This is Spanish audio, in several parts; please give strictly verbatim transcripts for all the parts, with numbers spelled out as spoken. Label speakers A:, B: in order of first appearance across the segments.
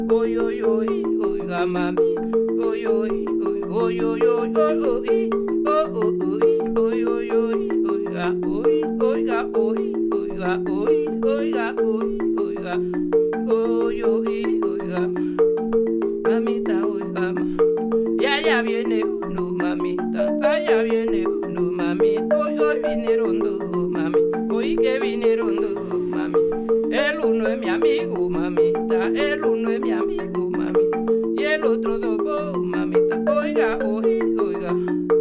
A: Oy, oy, oy, oiga mami. Oy, oy, oy, oy, oy, oy, oy, oy, oy, oy, oy, oy, oiga, oy, oiga, oy, oiga, oy, oiga, oy, oiga, oy, oy, oiga, mamita, oiga, ma. Ya, ya viene uno, mamita, allá viene uno, mamita, hoy, hoy vinieron dos, mami, hoy que vinieron dos, mami. El uno es mi amigo, mamita, el uno es mi amigo, mami, y el otro dos, oh, mamita, oiga, oy, oiga.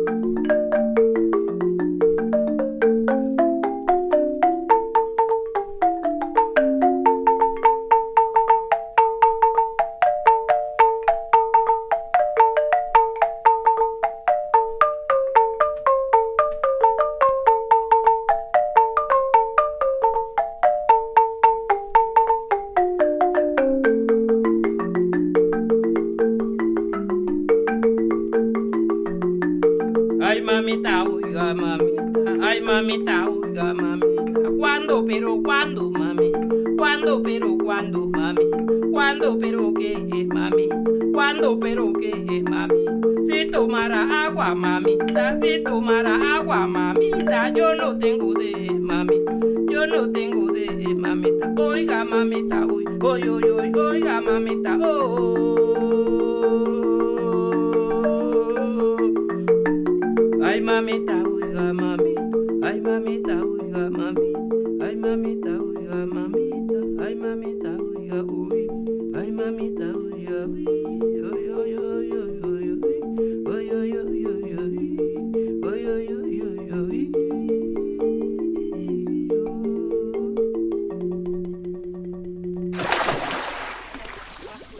A: Ay, mamita, oiga, mamita, ay, mamita, oiga, mamita, ¿cuándo, pero cuándo, mami? ¿Cuándo, pero cuándo, mami? ¿Cuándo, pero qué, mami? ¿Cuándo, pero qué, mami? Si tomara agua, mamita, si tomara agua, mamita, yo no tengo de, mami, yo no tengo de, mamita, oiga, mamita, oy, oy, oy, oy, oiga, mamita, oh. Ay, mamita, oiga, mami. Ay, mamita, oiga, mami. Ay, mamita, oiga, mamita. Ay, mamita, oiga, uy. Ay, mamita, oiga, uy.